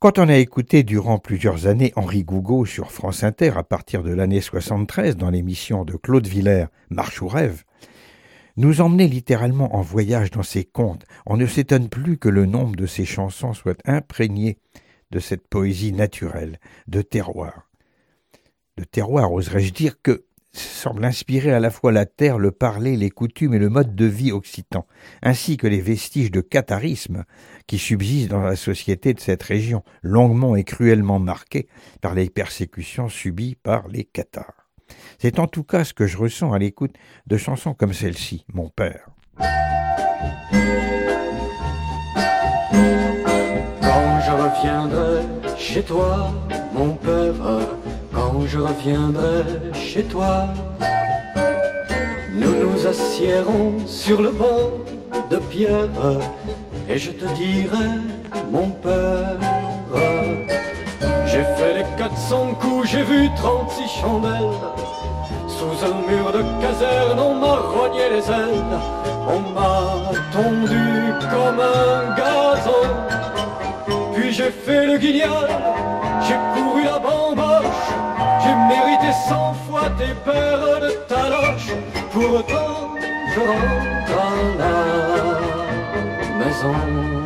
Quand on a écouté durant plusieurs années Henri Gougaud sur France Inter à partir de l'année 73 dans l'émission de Claude Villers « Marche ou rêve », nous emmenait littéralement en voyage dans ses contes. On ne s'étonne plus que le nombre de ses chansons soit imprégné de cette poésie naturelle, de terroir. De terroir, oserais-je dire, que semble inspirer à la fois la terre, le parler, les coutumes et le mode de vie occitan, ainsi que les vestiges de catharisme qui subsistent dans la société de cette région, longuement et cruellement marquée par les persécutions subies par les cathares. C'est en tout cas ce que je ressens à l'écoute de chansons comme celle-ci, Mon père. Quand je reviendrai chez toi, mon père, quand je reviendrai chez toi, nous nous assiérons sur le banc de pierre et je te dirai, mon père, j'ai fait les 400 coups, j'ai vu 36 chandelles. Sous un mur de caserne, on m'a rogné les ailes, on m'a tondu comme un gazon. Puis j'ai fait le guignol, j'ai couru la bamboche, j'ai mérité 100 fois tes paires de taloches. Pour autant, je rentre à la maison.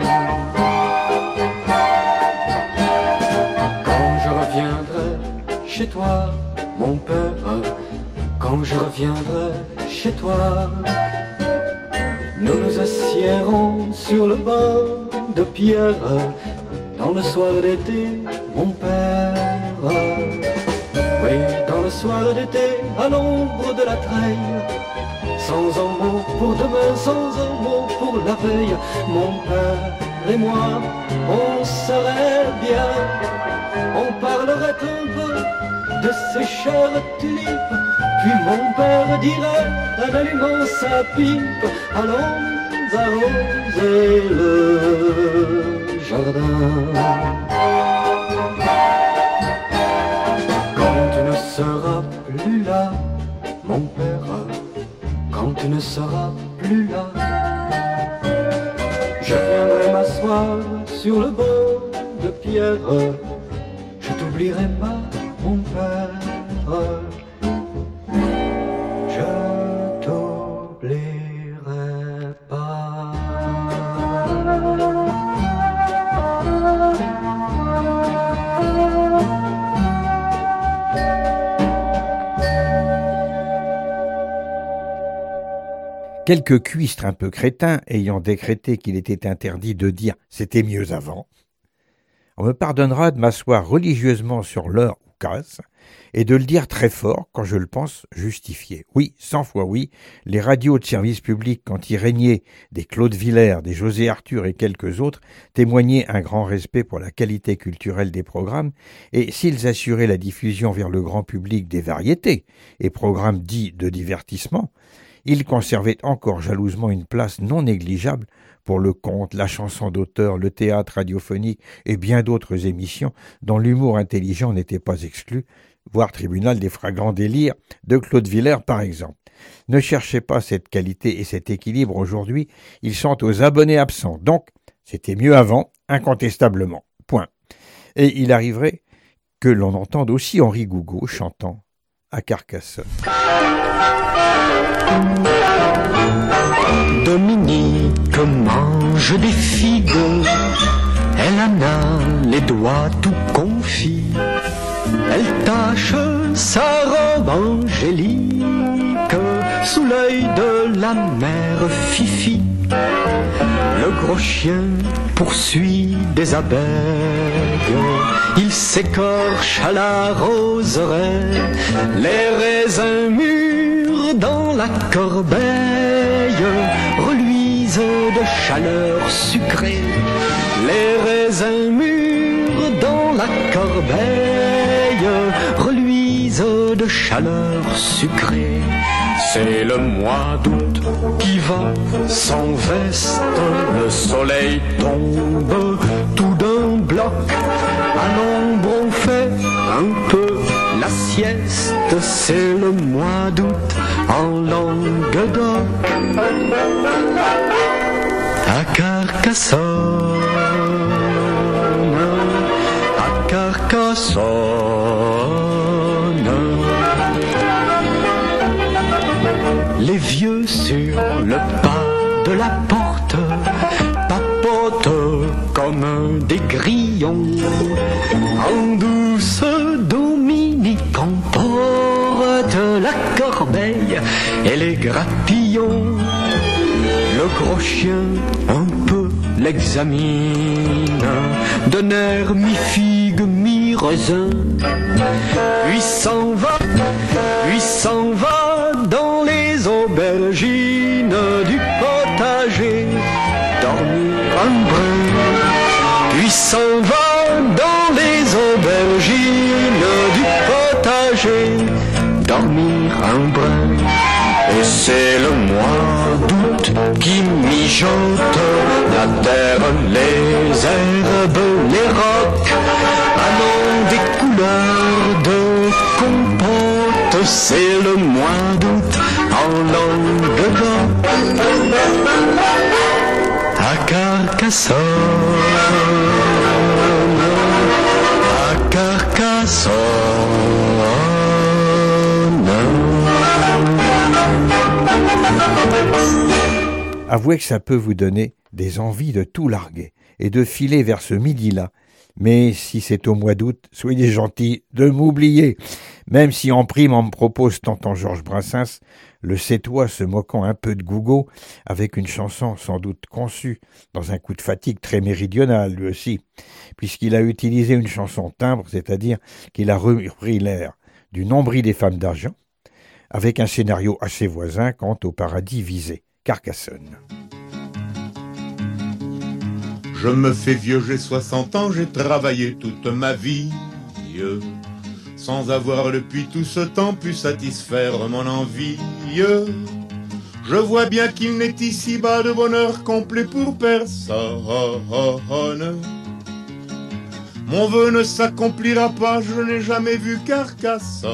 Quand je reviendrai chez toi, mon père, quand je reviendrai chez toi, nous nous assiérons sur le banc de pierre dans le soir d'été, mon père. Oui, dans le soir d'été, à l'ombre de la treille, sans un mot pour demain, sans un mot pour la veille, mon père et moi, on serait bien, on parlerait un peu de ces chères tulipes. Puis mon père dirait, en allumant sa pipe, allons arroser le jardin. Quand tu ne seras plus là, mon père, quand tu ne seras plus là, je viendrai m'asseoir sur le banc de pierre, je t'oublierai pas, mon père. Quelques cuistres un peu crétins ayant décrété qu'il était interdit de dire « c'était mieux avant », on me pardonnera de m'asseoir religieusement sur l'heure ou casse et de le dire très fort quand je le pense justifié. Oui, 100 fois oui, les radios de service public, quand il régnait des Claude Villers, des José Arthur et quelques autres, témoignaient un grand respect pour la qualité culturelle des programmes, et s'ils assuraient la diffusion vers le grand public des variétés et programmes dits de divertissement, ils conservaient encore jalousement une place non négligeable pour le conte, la chanson d'auteur, le théâtre radiophonique et bien d'autres émissions dont l'humour intelligent n'était pas exclu, voire Tribunal des flagrants délires de Claude Villers par exemple. Ne cherchez pas cette qualité et cet équilibre aujourd'hui, ils sont aux abonnés absents. Donc, c'était mieux avant, incontestablement. Point. Et il arriverait que l'on entende aussi Henri Gougaud chantant à Carcassonne. Dominique mange des figues, elle en a les doigts tout confits, elle tâche sa robe angélique sous l'œil de la mère Fifi. Le gros chien poursuit des abeilles, il s'écorche à la roseraie, les raisins mûrs dans la corbeille reluisent de chaleur sucrée. Les raisins mûrs dans la corbeille reluisent de chaleur sucrée. C'est le mois d'août qui va sans veste, le soleil tombe tout d'un bloc. À l'ombre on fait un peu la sieste, c'est le mois d'août en Languedoc. À Carcassonne, Carcassonne. Les vieux sur le pas de la porte papotent comme des grillons. En douce Dominique emporte la corbeille et les grappillons. Le gros chien un peu l'examine, d'un air mi-figue, mi-raisin. Lui s'en va dans les aubergines du potager, dormir un brin. Lui s'en va dans les aubergines du potager, dormir un brin. Et c'est le mois d'août qui mijote la terre, les herbes, les rocs, allant des couleurs de compote. C'est le mois d'août en Languedoc, à Carcassonne, à Carcassonne. Avouez que ça peut vous donner des envies de tout larguer et de filer vers ce midi-là. Mais si c'est au mois d'août, soyez gentils de m'oublier. Même si en prime on me propose tant en Georges Brassens, le Sétois se moquant un peu de Gougaud, avec une chanson sans doute conçue dans un coup de fatigue très méridional lui aussi, puisqu'il a utilisé une chanson timbre, c'est-à-dire qu'il a repris l'air du Nombril des femmes d'argent, avec un scénario assez voisin quant au paradis visé, Carcassonne. Je me fais vieux, j'ai 60 ans, j'ai travaillé toute ma vie, sans avoir depuis tout ce temps pu satisfaire mon envie. Je vois bien qu'il n'est ici-bas de bonheur complet pour personne. Mon vœu ne s'accomplira pas, je n'ai jamais vu Carcassonne.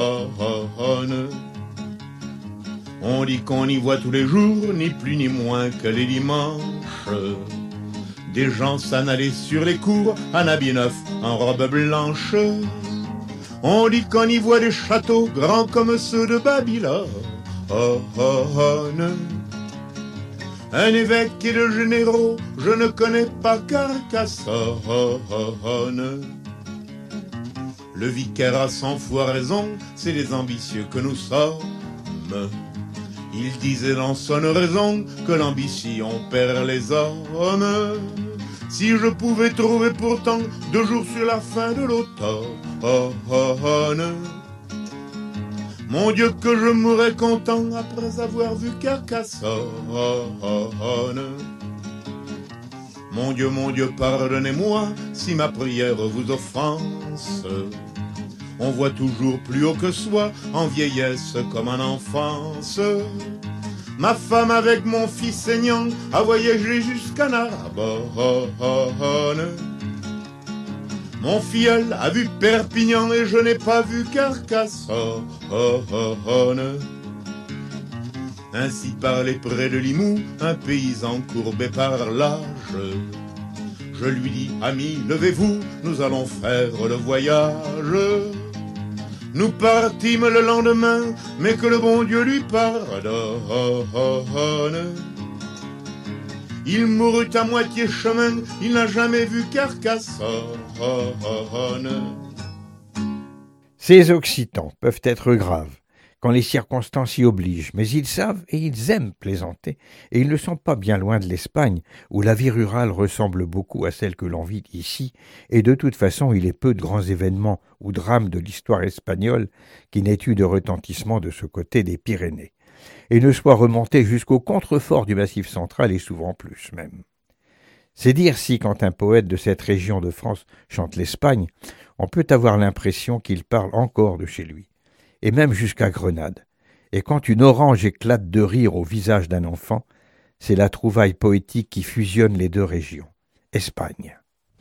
On dit qu'on y voit tous les jours, ni plus ni moins que les dimanches, des gens s'en allaient sur les cours, en habit neuf, en robe blanche. On dit qu'on y voit des châteaux grands comme ceux de Babylone. Un évêque et de généraux, je ne connais pas Carcassonne. Le vicaire a 100 fois raison, c'est les ambitieux que nous sommes. Il disait dans son oraison que l'ambition perd les hommes. Si je pouvais trouver pourtant 2 jours sur la fin de l'automne, mon Dieu que je mourrais content après avoir vu Carcassonne. Mon Dieu, pardonnez-moi si ma prière vous offense. On voit toujours plus haut que soi, en vieillesse comme en enfance. Ma femme avec mon fils saignant a voyagé jusqu'à Narbonne. Mon filleul a vu Perpignan et je n'ai pas vu Carcassonne. Ainsi parlait près de Limoux un paysan courbé par l'âge. Je lui dis, ami, levez-vous, nous allons faire le voyage. Nous partîmes le lendemain, mais que le bon Dieu lui pardonne. Il mourut à moitié chemin, il n'a jamais vu Carcassonne. Ces Occitans peuvent être graves quand les circonstances y obligent, mais ils savent et ils aiment plaisanter, et ils ne sont pas bien loin de l'Espagne, où la vie rurale ressemble beaucoup à celle que l'on vit ici, et de toute façon il est peu de grands événements ou drames de l'histoire espagnole qui n'aient eu de retentissement de ce côté des Pyrénées, et ne soient remontés jusqu'au contrefort du Massif central et souvent plus même. C'est dire si, quand un poète de cette région de France chante l'Espagne, on peut avoir l'impression qu'il parle encore de chez lui, et même jusqu'à Grenade. Et quand une orange éclate de rire au visage d'un enfant, c'est la trouvaille poétique qui fusionne les 2 régions. Espagne.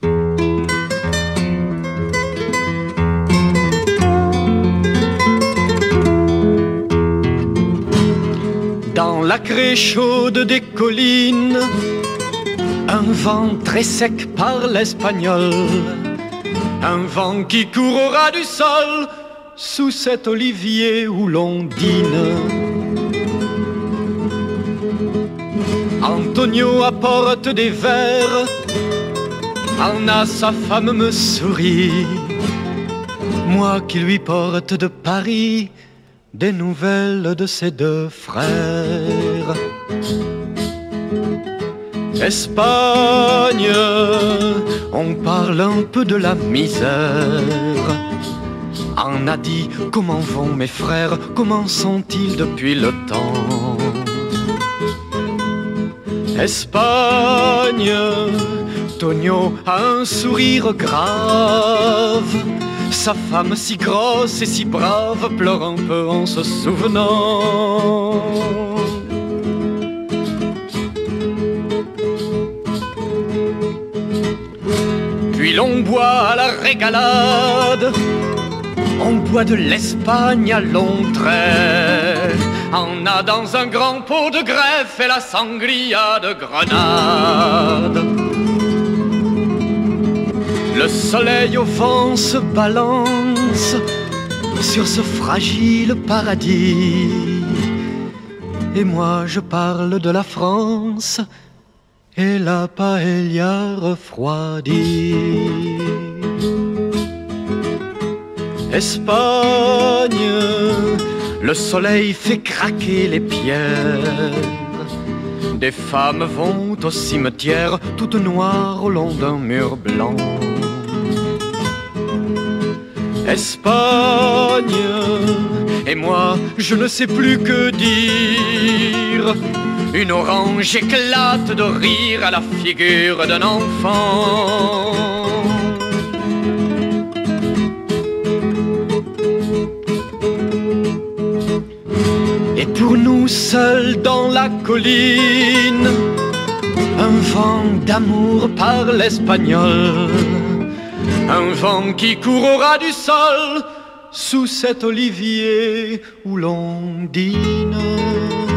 Dans la craie chaude des collines, un vent très sec parle espagnol. un vent qui court au ras du sol, sous cet olivier où l'on dîne. Antonio apporte des verres, Anna, sa femme, me sourit. Moi qui lui porte de Paris des nouvelles de ses deux frères. Espagne, on parle un peu de la misère. Anna dit, comment vont mes frères, comment sont-ils depuis le temps? Espagne, Tonio a un sourire grave. Sa femme si grosse et si brave pleure un peu en se souvenant. Puis l'on boit à la régalade, on boit de l'Espagne à longs traits. On a dans un grand pot de greffe et la sangria de Grenade. Le soleil au vent se balance sur ce fragile paradis. Et moi je parle de la France et la paella refroidie. Espagne, le soleil fait craquer les pierres. Des femmes vont au cimetière toutes noires au long d'un mur blanc. Espagne, et moi je ne sais plus que dire. Une orange éclate de rire à la figure d'un enfant. Et pour nous seuls dans la colline, un vent d'amour parle espagnol. Un vent qui court au ras du sol, sous cet olivier où l'on dîne.